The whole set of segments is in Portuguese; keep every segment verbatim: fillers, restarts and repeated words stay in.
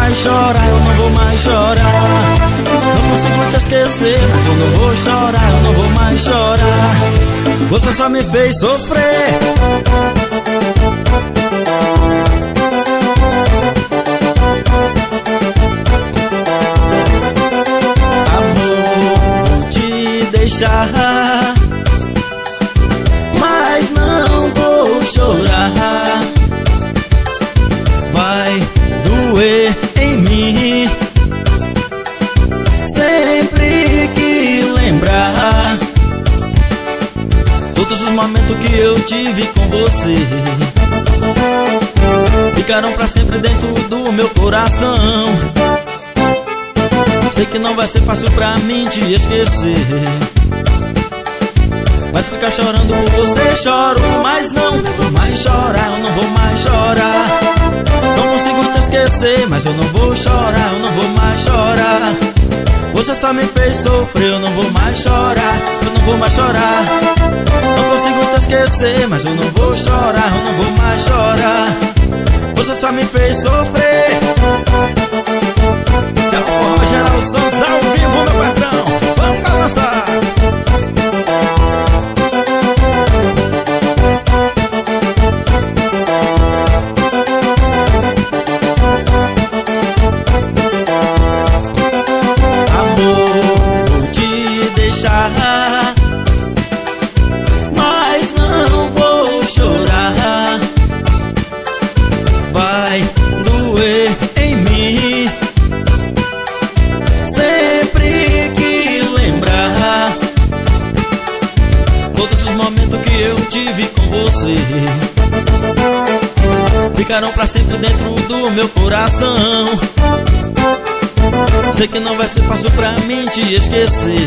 mais chorar, eu não vou mais chorar. Não consigo te esquecer, mas eu não vou chorar, eu não vou mais chorar. Você só me fez sofrer. Amor, vou te deixar, mas não vou chorar. Vai doer em mim sempre que lembrar todos os momentos que eu tive com você. Ficaram pra sempre dentro do meu coração. Sei que não vai ser fácil pra mim te esquecer, mas ficar chorando por você choro, mas não vou mais chorar, eu não vou mais chorar. Não consigo te esquecer, mas eu não vou chorar, eu não vou mais chorar. Você só me fez sofrer, eu não vou mais chorar, eu não vou mais chorar. Não consigo te esquecer, mas eu não vou chorar, eu não vou mais chorar. Você só me fez sofrer. É o forró Geraldo Santos ao vivo, meu patrão. Vamos balançar. Mas não vou chorar. Vai doer em mim sempre que lembrar todos os momentos que eu tive com você. Ficaram pra sempre dentro do meu coração. Sei que não vai ser fácil pra mim te esquecer,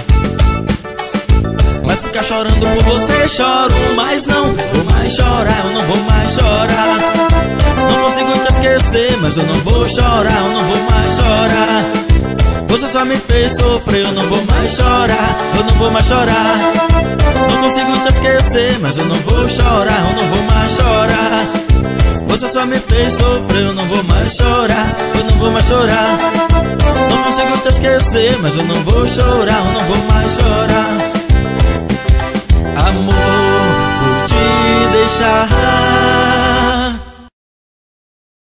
mas ficar chorando por você choro, mas não vou mais chorar, eu não vou mais chorar. Não consigo te esquecer, mas eu não vou chorar, eu não vou mais chorar. Você só me fez sofrer, eu não vou mais chorar, eu não vou mais chorar. Não consigo te esquecer, mas eu não vou chorar, eu não vou mais chorar. Você só me fez sofrer, eu não vou mais chorar, eu não vou mais chorar. Não consigo te esquecer, mas eu não vou chorar, eu não vou mais chorar. Amor, vou te deixar,